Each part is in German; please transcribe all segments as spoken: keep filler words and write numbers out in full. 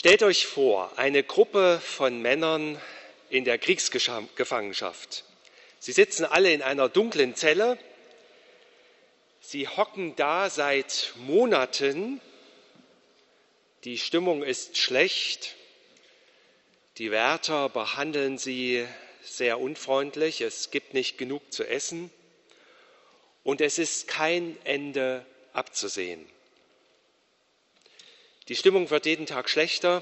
Stellt euch vor, eine Gruppe von Männern in der Kriegsgefangenschaft. Sie sitzen alle in einer dunklen Zelle. Sie hocken da seit Monaten. Die Stimmung ist schlecht. Die Wärter behandeln sie sehr unfreundlich. Es gibt nicht genug zu essen. Und es ist kein Ende abzusehen. Die Stimmung wird jeden Tag schlechter.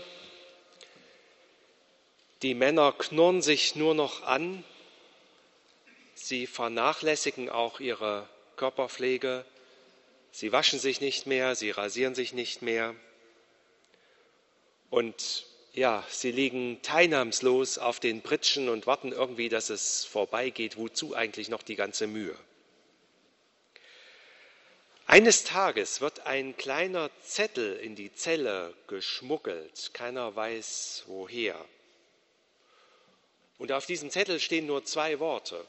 Die Männer knurren sich nur noch an. Sie vernachlässigen auch ihre Körperpflege. Sie waschen sich nicht mehr, sie rasieren sich nicht mehr. Und ja, sie liegen teilnahmslos auf den Pritschen und warten irgendwie, dass es vorbeigeht. Wozu eigentlich noch die ganze Mühe? Eines Tages wird ein kleiner Zettel in die Zelle geschmuggelt. Keiner weiß woher. Und auf diesem Zettel stehen nur zwei Worte.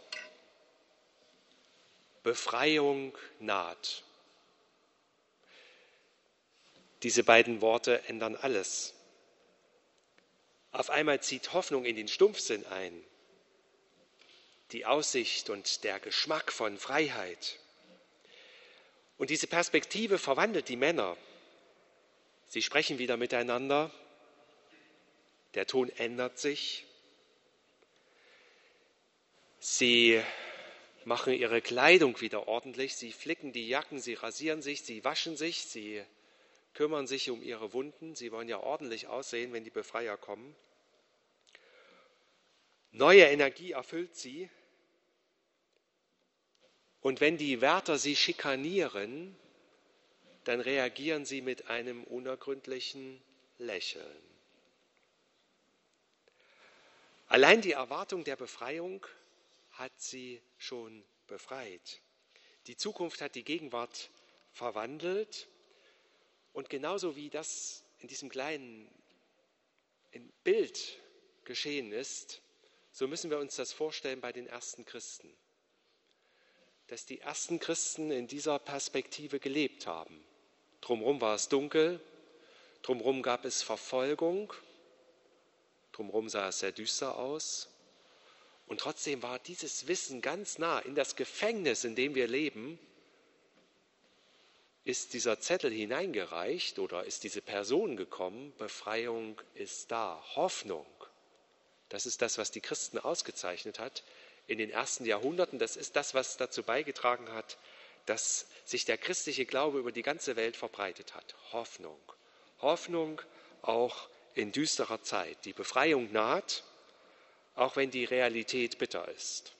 Befreiung naht. Diese beiden Worte ändern alles. Auf einmal zieht Hoffnung in den Stumpfsinn ein. Die Aussicht und der Geschmack von Freiheit. Und diese Perspektive verwandelt die Männer. Sie sprechen wieder miteinander. Der Ton ändert sich. Sie machen ihre Kleidung wieder ordentlich. Sie flicken die Jacken, sie rasieren sich, sie waschen sich, sie kümmern sich um ihre Wunden. Sie wollen ja ordentlich aussehen, wenn die Befreier kommen. Neue Energie erfüllt sie. Und wenn die Wärter sie schikanieren, dann reagieren sie mit einem unergründlichen Lächeln. Allein die Erwartung der Befreiung hat sie schon befreit. Die Zukunft hat die Gegenwart verwandelt. Und genauso wie das in diesem kleinen Bild geschehen ist, so müssen wir uns das vorstellen bei den ersten Christen. Dass die ersten Christen in dieser Perspektive gelebt haben. Drumherum war es dunkel, drumherum gab es Verfolgung, drumherum sah es sehr düster aus. Und trotzdem war dieses Wissen ganz nah. In das Gefängnis, in dem wir leben, ist dieser Zettel hineingereicht oder ist diese Person gekommen. Befreiung ist da, Hoffnung. Das ist das, was die Christen ausgezeichnet hat in den ersten Jahrhunderten. Das ist das, was dazu beigetragen hat, dass sich der christliche Glaube über die ganze Welt verbreitet hat. Hoffnung. Hoffnung auch in düsterer Zeit. Die Befreiung naht, auch wenn die Realität bitter ist.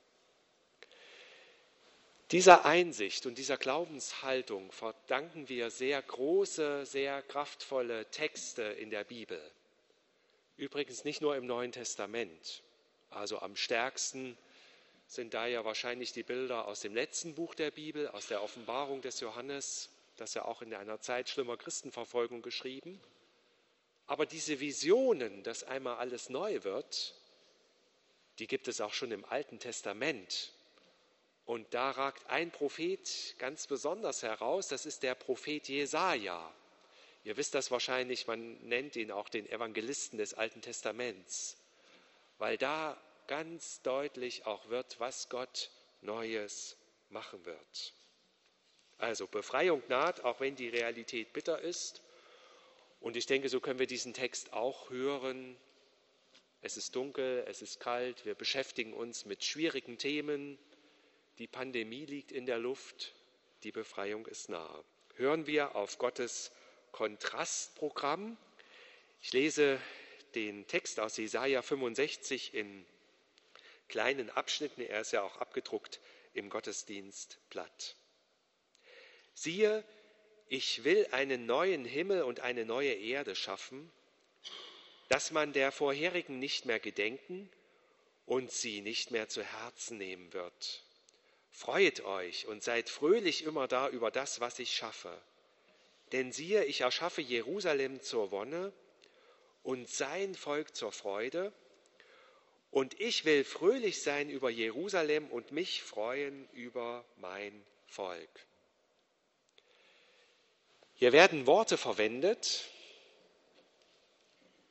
Dieser Einsicht und dieser Glaubenshaltung verdanken wir sehr große, sehr kraftvolle Texte in der Bibel. Übrigens nicht nur im Neuen Testament. Also am stärksten sind da ja wahrscheinlich die Bilder aus dem letzten Buch der Bibel, aus der Offenbarung des Johannes, das ja auch in einer Zeit schlimmer Christenverfolgung geschrieben. Aber diese Visionen, dass einmal alles neu wird, die gibt es auch schon im Alten Testament. Und da ragt ein Prophet ganz besonders heraus, das ist der Prophet Jesaja. Ihr wisst das wahrscheinlich, man nennt ihn auch den Evangelisten des Alten Testaments. Weil da ganz deutlich auch wird, was Gott Neues machen wird. Also Befreiung naht, auch wenn die Realität bitter ist. Und ich denke, so können wir diesen Text auch hören. Es ist dunkel, es ist kalt, wir beschäftigen uns mit schwierigen Themen. Die Pandemie liegt in der Luft, die Befreiung ist nahe. Hören wir auf Gottes Kontrastprogramm. Ich lese den Text aus Jesaja fünfundsechzig in kleinen Abschnitten. Er ist ja auch abgedruckt im Gottesdienstblatt. Siehe, ich will einen neuen Himmel und eine neue Erde schaffen, dass man der vorherigen nicht mehr gedenken und sie nicht mehr zu Herzen nehmen wird. Freut euch und seid fröhlich immer da über das, was ich schaffe. Denn siehe, ich erschaffe Jerusalem zur Wonne und sein Volk zur Freude. Und ich will fröhlich sein über Jerusalem und mich freuen über mein Volk. Hier werden Worte verwendet,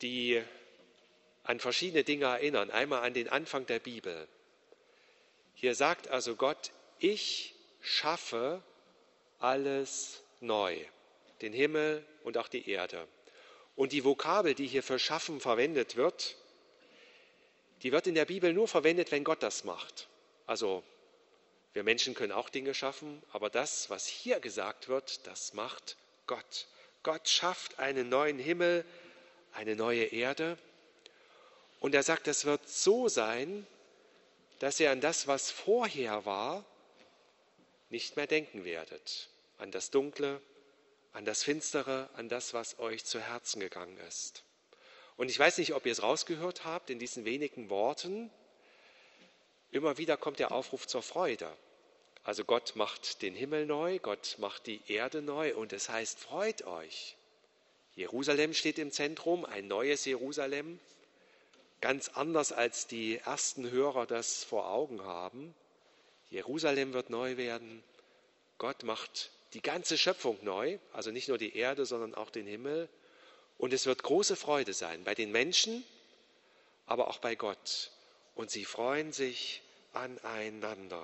die an verschiedene Dinge erinnern. Einmal an den Anfang der Bibel. Hier sagt also Gott, ich schaffe alles neu, den Himmel und auch die Erde. Und die Vokabel, die hier für schaffen verwendet wird, die wird in der Bibel nur verwendet, wenn Gott das macht. Also wir Menschen können auch Dinge schaffen, aber das, was hier gesagt wird, das macht Gott. Gott schafft einen neuen Himmel, eine neue Erde. Und er sagt, das wird so sein, dass ihr an das, was vorher war, nicht mehr denken werdet. An das Dunkle, an das Finstere, an das, was euch zu Herzen gegangen ist. Und ich weiß nicht, ob ihr es rausgehört habt, in diesen wenigen Worten, immer wieder kommt der Aufruf zur Freude. Also Gott macht den Himmel neu, Gott macht die Erde neu und es heißt, freut euch. Jerusalem steht im Zentrum, ein neues Jerusalem, ganz anders als die ersten Hörer das vor Augen haben. Jerusalem wird neu werden, Gott macht die ganze Schöpfung neu, also nicht nur die Erde, sondern auch den Himmel. Und es wird große Freude sein bei den Menschen, aber auch bei Gott. Und sie freuen sich aneinander.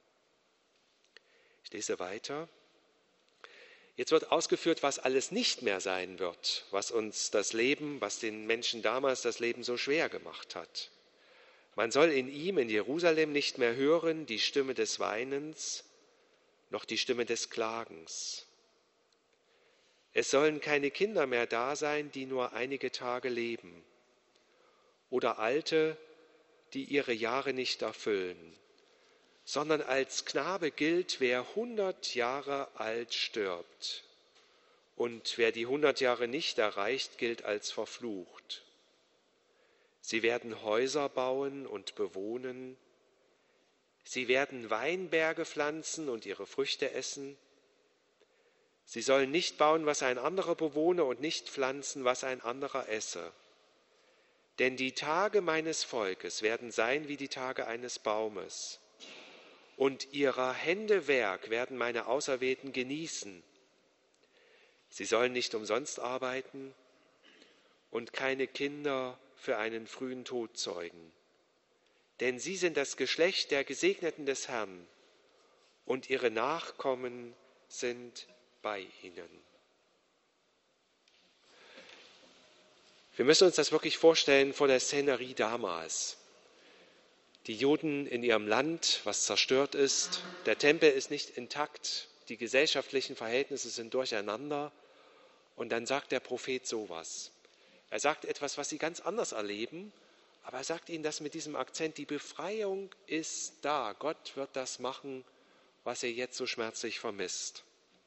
Ich lese weiter. Jetzt wird ausgeführt, was alles nicht mehr sein wird, was uns das Leben, was den Menschen damals das Leben so schwer gemacht hat. Man soll in ihm, in Jerusalem, nicht mehr hören die Stimme des Weinens, noch die Stimme des Klagens. Es sollen keine Kinder mehr da sein, die nur einige Tage leben, oder Alte, die ihre Jahre nicht erfüllen, sondern als Knabe gilt, wer hundert Jahre alt stirbt. Und wer die hundert Jahre nicht erreicht, gilt als verflucht. Sie werden Häuser bauen und bewohnen. Sie werden Weinberge pflanzen und ihre Früchte essen. Sie sollen nicht bauen, was ein anderer bewohne, und nicht pflanzen, was ein anderer esse. Denn die Tage meines Volkes werden sein wie die Tage eines Baumes. Und ihrer Hände Werk werden meine Auserwählten genießen. Sie sollen nicht umsonst arbeiten und keine Kinder für einen frühen Tod zeugen. Denn sie sind das Geschlecht der Gesegneten des Herrn, und ihre Nachkommen sind bei ihnen. Wir müssen uns das wirklich vorstellen vor der Szenerie damals. Die Juden in ihrem Land, was zerstört ist, der Tempel ist nicht intakt, die gesellschaftlichen Verhältnisse sind durcheinander. Und dann sagt der Prophet sowas. Er sagt etwas, was sie ganz anders erleben, aber er sagt ihnen das mit diesem Akzent, die Befreiung ist da. Gott wird das machen, was ihr jetzt so schmerzlich vermisst.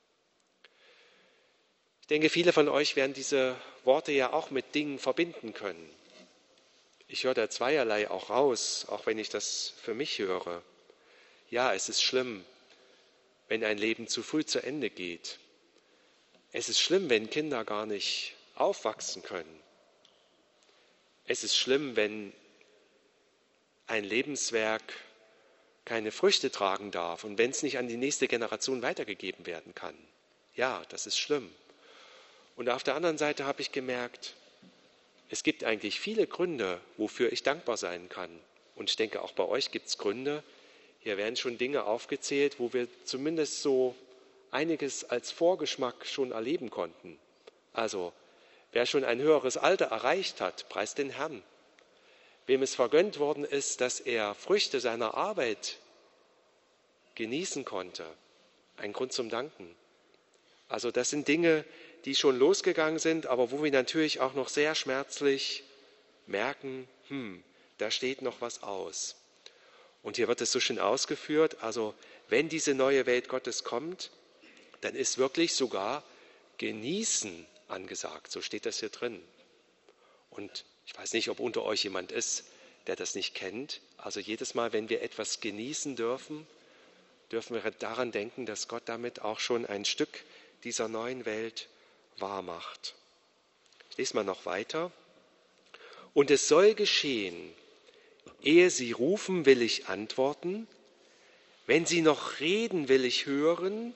Ich denke, viele von euch werden diese Worte ja auch mit Dingen verbinden können. Ich höre da zweierlei auch raus, auch wenn ich das für mich höre. Ja, es ist schlimm, wenn ein Leben zu früh zu Ende geht. Es ist schlimm, wenn Kinder gar nicht aufwachsen können. Es ist schlimm, wenn ein Lebenswerk keine Früchte tragen darf und wenn es nicht an die nächste Generation weitergegeben werden kann. Ja, das ist schlimm. Und auf der anderen Seite habe ich gemerkt, es gibt eigentlich viele Gründe, wofür ich dankbar sein kann. Und ich denke, auch bei euch gibt es Gründe. Hier werden schon Dinge aufgezählt, wo wir zumindest so einiges als Vorgeschmack schon erleben konnten. Also, wer schon ein höheres Alter erreicht hat, preist den Herrn. Wem es vergönnt worden ist, dass er Früchte seiner Arbeit genießen konnte, ein Grund zum Danken. Also das sind Dinge, die schon losgegangen sind, aber wo wir natürlich auch noch sehr schmerzlich merken, hm, da steht noch was aus. Und hier wird es so schön ausgeführt, also wenn diese neue Welt Gottes kommt, dann ist wirklich sogar Genießen angesagt. So steht das hier drin. Und ich weiß nicht, ob unter euch jemand ist, der das nicht kennt. Also jedes Mal, wenn wir etwas genießen dürfen, dürfen wir daran denken, dass Gott damit auch schon ein Stück dieser neuen Welt wahr macht. Ich lese mal noch weiter. Und es soll geschehen, ehe sie rufen, will ich antworten. Wenn sie noch reden, will ich hören.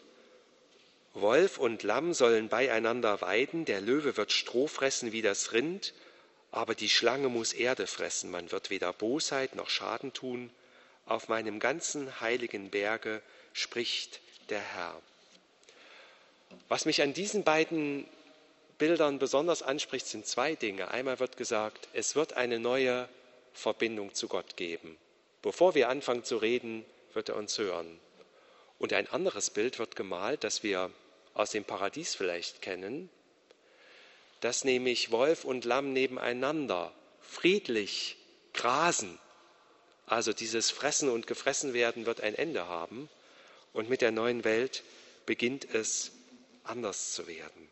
Wolf und Lamm sollen beieinander weiden, der Löwe wird Stroh fressen wie das Rind, Aber die Schlange muss Erde fressen, man wird weder Bosheit noch Schaden tun. Auf meinem ganzen heiligen Berge spricht der Herr. Was mich an diesen beiden Bildern besonders anspricht, sind zwei Dinge. Einmal wird gesagt, es wird eine neue Verbindung zu Gott geben. Bevor wir anfangen zu reden, wird er uns hören. Und ein anderes Bild wird gemalt, das wir aus dem Paradies vielleicht kennen, dass nämlich Wolf und Lamm nebeneinander friedlich grasen. Also dieses Fressen und Gefressenwerden wird ein Ende haben. Und mit der neuen Welt beginnt es anders zu werden.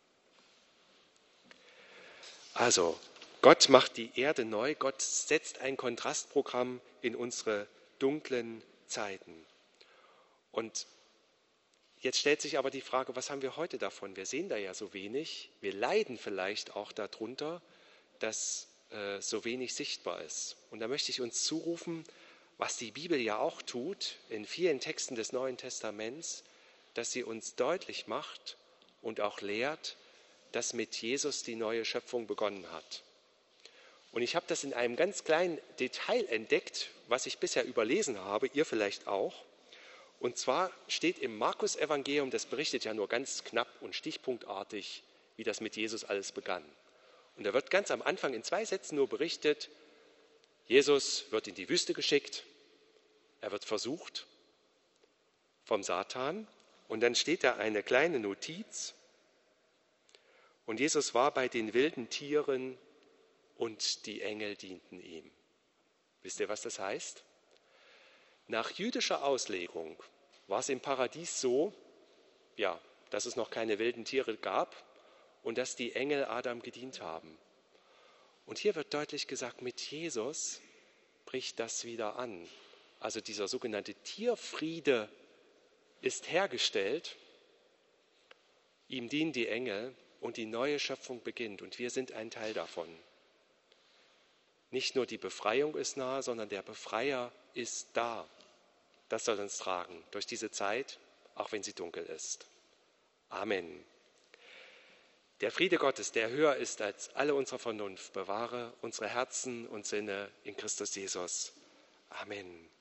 Also, Gott macht die Erde neu, Gott setzt ein Kontrastprogramm in unsere dunklen Zeiten. Und jetzt stellt sich aber die Frage, was haben wir heute davon? Wir sehen da ja so wenig, wir leiden vielleicht auch darunter, dass äh, so wenig sichtbar ist. Und da möchte ich uns zurufen, was die Bibel ja auch tut, in vielen Texten des Neuen Testaments, dass sie uns deutlich macht und auch lehrt, dass mit Jesus die neue Schöpfung begonnen hat. Und ich habe das in einem ganz kleinen Detail entdeckt, was ich bisher überlesen habe, ihr vielleicht auch. Und zwar steht im Markus-Evangelium, das berichtet ja nur ganz knapp und stichpunktartig, wie das mit Jesus alles begann. Und da wird ganz am Anfang in zwei Sätzen nur berichtet, Jesus wird in die Wüste geschickt, er wird versucht vom Satan und dann steht da eine kleine Notiz und Jesus war bei den wilden Tieren und die Engel dienten ihm. Wisst ihr, was das heißt? Nach jüdischer Auslegung war es im Paradies so, ja, dass es noch keine wilden Tiere gab und dass die Engel Adam gedient haben. Und hier wird deutlich gesagt, mit Jesus bricht das wieder an. Also dieser sogenannte Tierfriede ist hergestellt, ihm dienen die Engel und die neue Schöpfung beginnt und wir sind ein Teil davon. Nicht nur die Befreiung ist nahe, sondern der Befreier ist da. Das soll uns tragen durch diese Zeit, auch wenn sie dunkel ist. Amen. Der Friede Gottes, der höher ist als alle unsere Vernunft, bewahre unsere Herzen und Sinne in Christus Jesus. Amen.